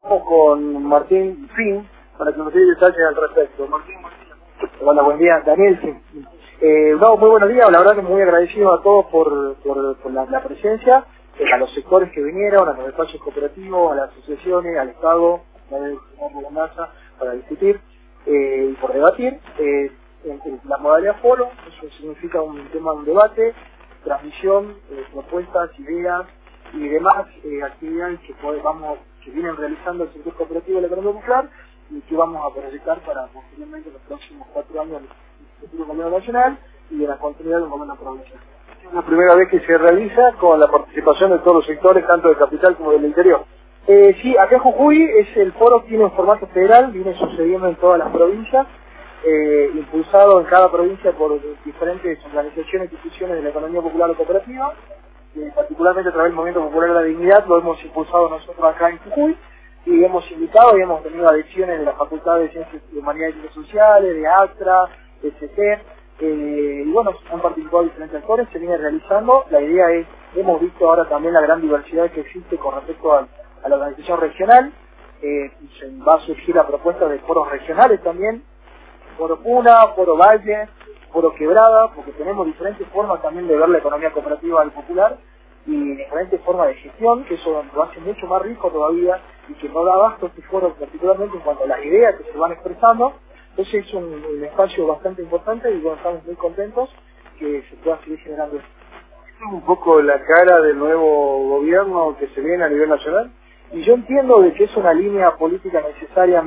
Con Martín Fin para que nos dé detalles al respecto. Martín. Hola, buen día. Daniel, sí. Muy buenos días. La verdad que muy agradecido a todos por la presencia, a los sectores que vinieron, a los espacios cooperativos, a las asociaciones, al Estado, a la NASA, para discutir y por debatir. La modalidad foro, eso significa un tema de un debate, transmisión, propuestas, ideas y demás actividades que vienen realizando el sector cooperativo de la economía popular y que vamos a proyectar para posteriormente los próximos 4 años del futuro gobierno nacional y de la continuidad del gobierno provincial. Es la primera vez que se realiza con la participación de todos los sectores, tanto de capital como del interior. Sí, acá en Jujuy el foro tiene un formato federal, viene sucediendo en todas las provincias, impulsado en cada provincia por diferentes organizaciones e instituciones de la economía popular o cooperativa, particularmente a través del Movimiento Popular de la Dignidad, lo hemos impulsado nosotros acá en Jujuy, y hemos invitado y hemos tenido adhesiones de la Facultad de Ciencias de Humanidades y Sociales, de ACTRA, de CETER, y bueno, han participado diferentes actores, se viene realizando. La idea es, hemos visto ahora también la gran diversidad que existe con respecto a la organización regional, se va a surgir la propuesta de foros regionales también, foro Puna, foro Valle, foro Quebrada, porque tenemos diferentes formas también de ver la economía cooperativa al popular, y diferentes formas de gestión, que eso lo hace mucho más rico todavía y que no da abasto este foro, particularmente en cuanto a las ideas que se van expresando. Entonces es un espacio bastante importante y bueno, estamos muy contentos que se pueda seguir generando esto. ¿Es un poco la cara del nuevo gobierno que se viene a nivel nacional? Y yo entiendo de que es una línea política necesaria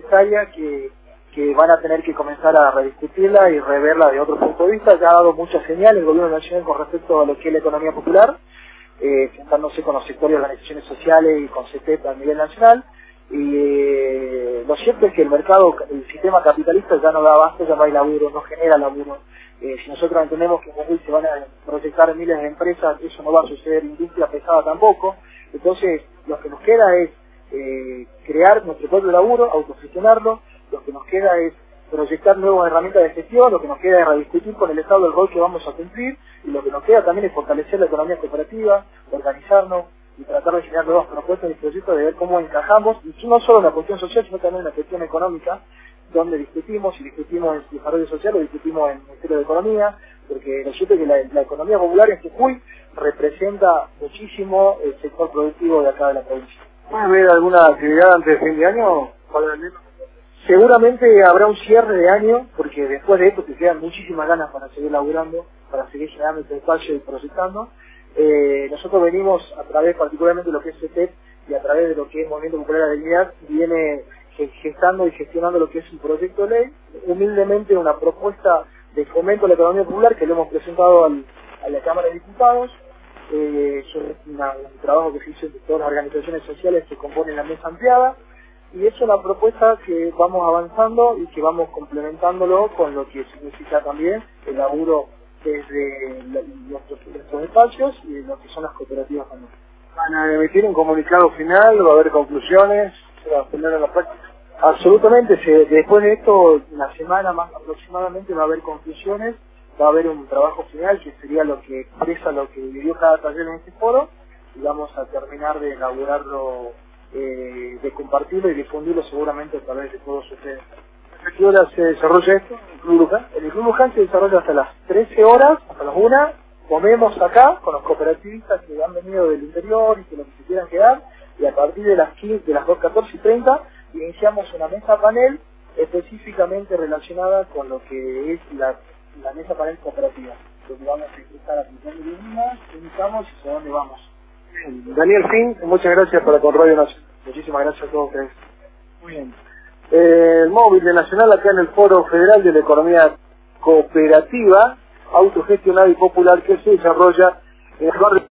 que van a tener que comenzar a rediscutirla y reverla de otro punto de vista. Ya ha dado muchas señales el gobierno nacional con respecto a lo que es la economía popular, sentándose con los sectores de organizaciones sociales y con CETEP a nivel nacional, y lo cierto es que el sistema capitalista ya no da abasto, ya no hay laburo, no genera laburo. Si nosotros entendemos que en Jujuy se van a proyectar miles de empresas, eso no va a suceder, industria pesada tampoco. Entonces lo que nos queda es crear nuestro propio laburo, autogestionarlo. Lo que nos queda es proyectar nuevas herramientas de gestión, lo que nos queda es rediscutir con el Estado el rol que vamos a cumplir, y lo que nos queda también es fortalecer la economía cooperativa, organizarnos y tratar de generar nuevas propuestas y proyectos de ver cómo encajamos, y no solo en la cuestión social, sino también en la cuestión económica, donde discutimos en desarrollo social o discutimos en el Ministerio de Economía, porque lo cierto es que la economía popular en Jujuy representa muchísimo el sector productivo de acá de la provincia. ¿Puede haber alguna actividad antes de fin de año? Seguramente habrá un cierre de año, porque después de esto te quedan muchísimas ganas para seguir laburando, para seguir generando este espacio y proyectando. Nosotros venimos a través particularmente de lo que es CETEP y a través de lo que es Movimiento Popular de la Dignidad, viene gestando y gestionando lo que es un proyecto de ley, humildemente una propuesta de fomento a la economía popular que lo hemos presentado a la Cámara de Diputados. Es un trabajo que se hizo entre todas las organizaciones sociales que componen la mesa ampliada, y es una propuesta que vamos avanzando y que vamos complementándolo con lo que significa también el laburo desde nuestros espacios y de lo que son las cooperativas también. ¿Van a emitir un comunicado final? ¿Va a haber conclusiones? ¿Se va a poner en la práctica? Absolutamente, después de esto, una semana más aproximadamente va a haber conclusiones, va a haber un trabajo final que sería lo que expresa lo que vivió cada taller en este foro, y vamos a terminar de elaborarlo, de compartirlo y difundirlo seguramente a través de todos ustedes. ¿A qué hora se desarrolla esto? ¿El Club Luján? El Club Luján se desarrolla hasta las 13 horas, hasta las 1, comemos acá con los cooperativistas que han venido del interior y que lo que se quieran quedar, y a partir de las 15, de las 14:30, iniciamos una mesa panel específicamente relacionada con lo que es la mesa panel cooperativa, donde vamos a explicar la función de líneas, indicamos y hacia dónde vamos. Daniel Fin, muchas gracias para con Radio Nacional. Muchísimas gracias a todos ustedes. Muy bien. El móvil de Nacional acá en el Foro Federal de la Economía Cooperativa, Autogestionada y Popular, que se desarrolla en el barrio